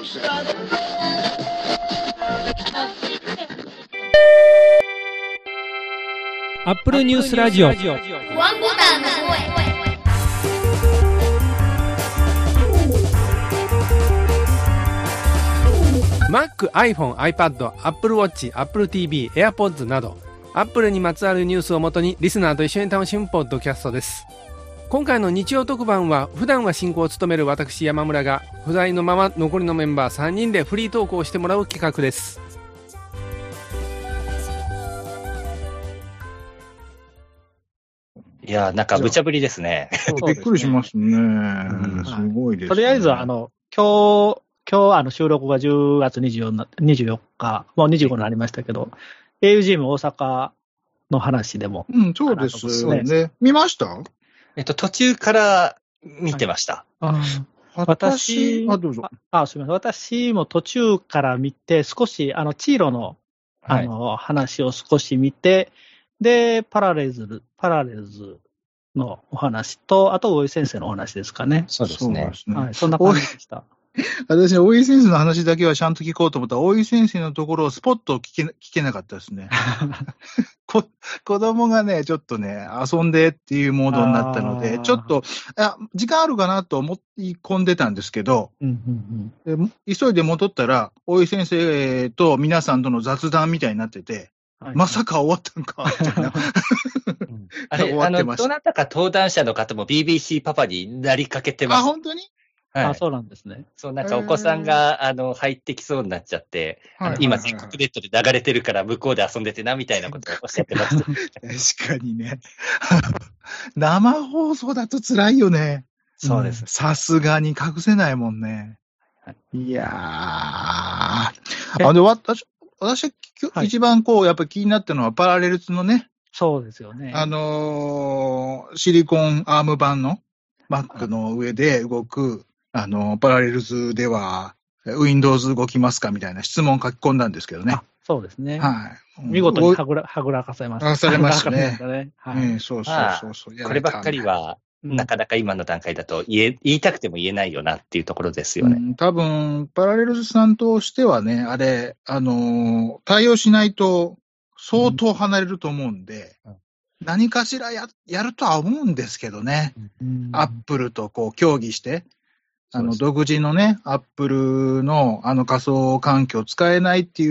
アップルニュースラジオ。 ワンボタンの声。 Mac、iPhone、iPad、Apple Watch、Apple TV、AirPods など Apple にまつわるニュースをもとにリスナーと一緒に楽しむポッドキャストです。今回の日曜特番は普段は進行を務める私山村が不在のまま残りのメンバー3人でフリートークをしてもらう企画です。 いやー、なんか無茶ぶりですね。 びっくりしますね。すごいですね。 とりあえず、今日収録が10月24日、もう25になりましたけど、AUGM 大阪の話でも。 そうですね。見ました？ 途中から見てました。 私、 どうぞ。 すみません。私も途中から見て、少し、チーロの、話を少し見て、で、パラレルズのお話と、あと、大井先生のお話ですかね。 そうですね。 はい、そんな感じでした。 私、大井先生の話だけはちゃんと聞こうと思ったら、大井先生のところをスポッと聞けなかったですね。子供がね、ちょっとね、遊んでっていうモードになったので、ちょっと、時間あるかなと思い込んでたんですけど、急いで戻ったら、大井先生と皆さんとの雑談みたいになってて、まさか終わったんかみたいな。 あれ、どなたか登壇者の方も BBC パパになりかけてます。 本当に？ はい、 そうなんですね。 そう、なんかお子さんが、入ってきそうになっちゃって、今、全国ネットで流れてるから向こうで遊んでてな、みたいなことをおっしゃってました。 確かにね。生放送だと辛いよね。 そうです。 さすがに隠せないもんね。いやー。私、一番やっぱり気になったのはパラレルズのね。 そうですよね。 シリコンアーム版の Mac の上で動く、パラレルズでは Windows 動きますかみたいな質問を書き込んだんですけどね。 そうですね。 はい。 見事にはぐらかされました。 はされましたね。そう。 こればっかりは、なかなか今の段階だと言いたくても言えないよなっていうところですよね。 多分、パラレルズさんとしてはね、あれ、対応しないと相当離れると思うんで、何かしらやるとは思うんですけどね。アップルと協議して、独自のね、アップルの仮想環境使えないと、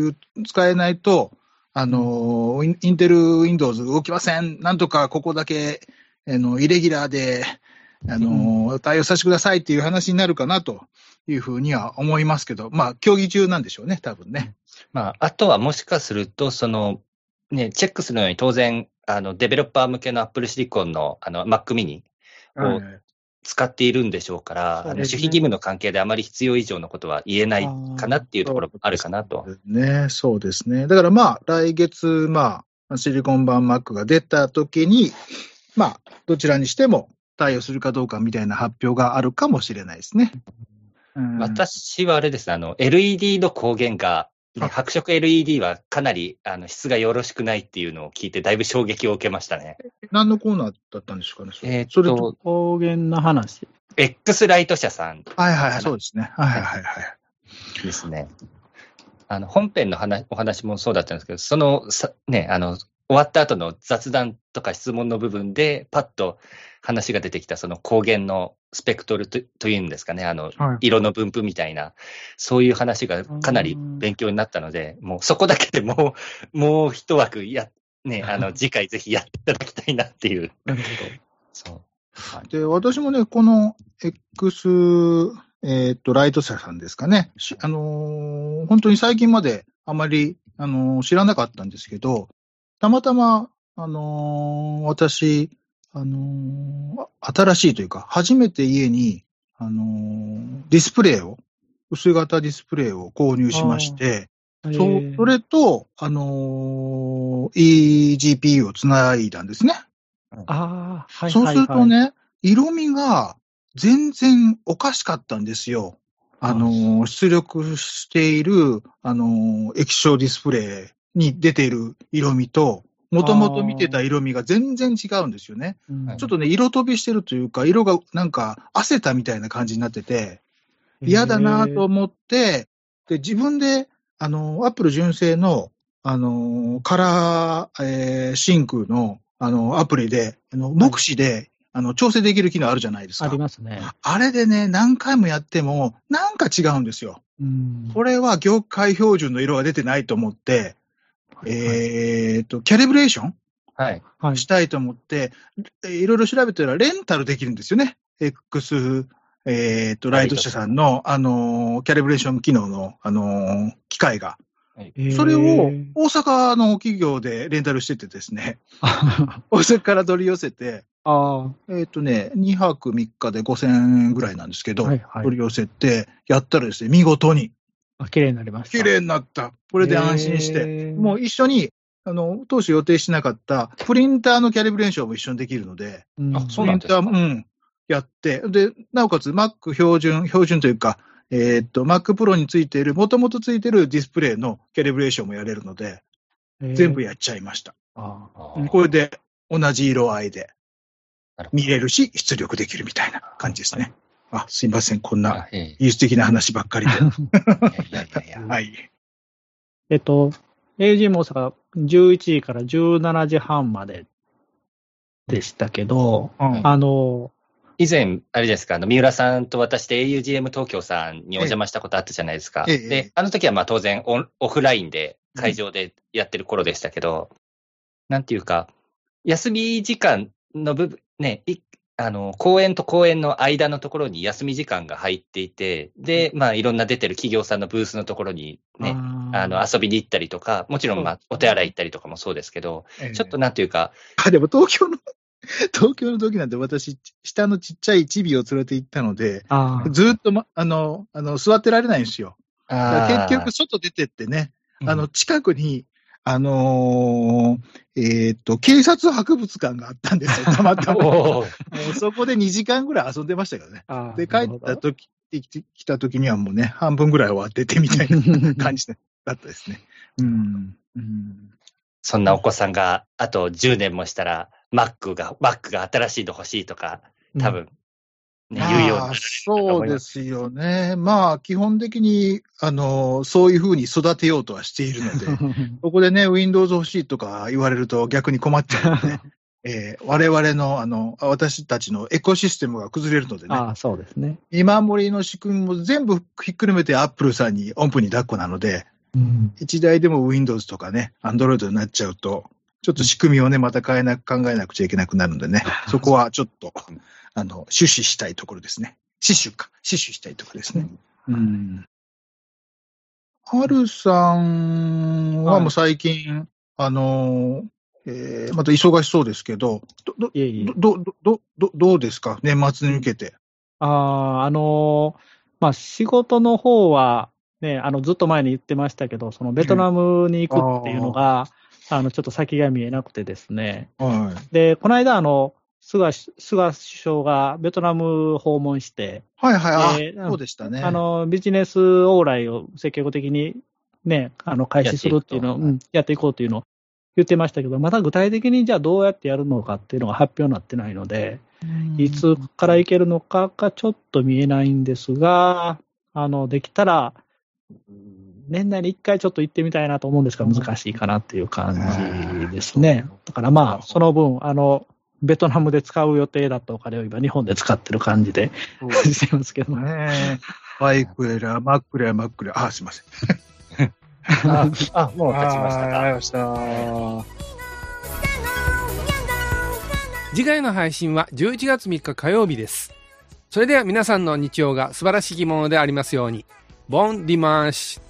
インテル Windows 動きません。なんとかここだけ、イレギュラーで、対応させてくださいっていう話になるかなというふうには思いますけど、協議中なんでしょうね、多分ね。 あとはもしかすると、チェックするのに当然、デベロッパー向けの Apple Silicon のMac mini を使っているんでしょうから、守秘義務の関係であまり必要以上のことは言えないかなっていうところもあるかなと。 そうですね。だから来月、シリコン版 Mac が出たときに、どちらにしても対応するかどうかみたいな発表があるかもしれないですね。 私はあれですね、LED の光源が、白色 LED はかなり質がよろしくないっていうのを聞いて、だいぶ衝撃を受けましたね。 何のコーナーだったんですかね。 それと光源の話。 X ライト社さん。 そうですね。 ですね。本編のお話もそうだったんですけど、終わった後の雑談とか質問の部分で、パッと話が出てきたその光源のスペクトルというんですかね、色の分布みたいな、そういう話がかなり勉強になったので、もうそこだけでもう一枠次回ぜひやっていただきたいなっていう。なるほど。で、私もね、この X、ライト社さんですかね、本当に最近まであまり、知らなかったんですけど、たまたま、私、新しいというか、初めて家に、ディスプレイを、薄型ディスプレイを購入しまして、それと、eGPU をつないだんですね。そうするとね、色味が全然おかしかったんですよ。出力している、液晶ディスプレイに出ている色味と、もともと見てた色味が全然違うんですよね。ちょっとね、色飛びしてるというか、色がなんか、汗たみたいな感じになってて、 嫌だなと思って、で、自分で、アップル純正の、カラー、シンクの、アプリで、目視で、調整できる機能あるじゃないですか。 ありますね。 あれでね、何回もやっても、なんか違うんですよ。これは業界標準の色が出てないと思って、キャリブレーションはい。 したいと思って、いろいろ調べたらレンタルできるんですよね。X、ライト社さんの、キャリブレーション機能の、機械が。それを大阪の企業でレンタルしててですね、大阪から取り寄せて、2泊3日で5000円ぐらいなんですけど、取り寄せて、やったらですね、見事に。 綺麗になりました。 綺麗になった。これで安心して、もう一緒に、当初予定しなかったプリンターのキャリブレーションも一緒にできるので、 そうなんですか。 プリンターも、やって、で、なおかつ Mac 標準というか、Mac Pro についている、もともとついているディスプレイのキャリブレーションもやれるので、全部やっちゃいました。これで同じ色合いで見れるし、出力できるみたいな感じですね。すいません、こんな技術的な話ばっかりで。はい。 AUG も大阪11時から17時半まででしたけど、 以前、あれですか、三浦さんと私で augm 東京さんにお邪魔したことあったじゃないですか。で、あの時はまあ当然オフラインで会場でやってる頃でしたけど、なんていうか、休み時間の部分、ね、公演と公演の間のところに休み時間が入っていて、で、まあいろんな出てる企業さんのブースのところにね、遊びに行ったりとか、もちろんまあお手洗い行ったりとかもそうですけど、ちょっとなんていうか。 でも東京の時なんて私、下のちっちゃいチビを連れて行ったので、ずっと、座ってられないんですよ。結局、外出てってね、近くに、警察博物館があったんですよ、たまたま。そこで2時間ぐらい遊んでましたけどね。で、帰った時、来た時にはもうね、半分ぐらい終わっててみたいな感じだったですね。 そんなお子さんが、あと10年もしたら、Mac が新しいの欲しいとか、多分、ね、言うようになる。 そうですよね。まあ、基本的に、そういうふうに育てようとはしているので、ここでね、Windows 欲しいとか言われると逆に困っちゃうので、我々の、私たちのエコシステムが崩れるのでね。 そうですね。 見守りの仕組みも全部ひっくるめて Apple さんに音符に抱っこなので、一台でも Windows とかね、Android になっちゃうと、ちょっと仕組みをね、また考えなくちゃいけなくなるんでね、そこはちょっと、死守したいところですね。死守したいところですね。はるさんはもう最近、また忙しそうですけど、どうですか、年末に向けて。 仕事の方は、ね、ずっと前に言ってましたけど、そのベトナムに行くっていうのが、ちょっと先が見えなくてですね。で、この間、菅首相がベトナム訪問して、 そうでしたね。 ビジネス往来を積極的にね、開始するっていうのを、やっていこうというのを言ってましたけど、また具体的にじゃあどうやってやるのかっていうのが発表になってないので、いつからいけるのかがちょっと見えないんですが、できたら、年内に一回ちょっと行ってみたいなと思うんですが、難しいかなっていう感じですね。だからまあ、その分、ベトナムで使う予定だったお金を今、日本で使ってる感じでしてますけどね。 バイクやら、マックや、すいません。 もう立ちましたか。 次回の配信は11月3日火曜日です。それでは皆さんの日曜が素晴らしきものでありますように。ボンディマーシュ。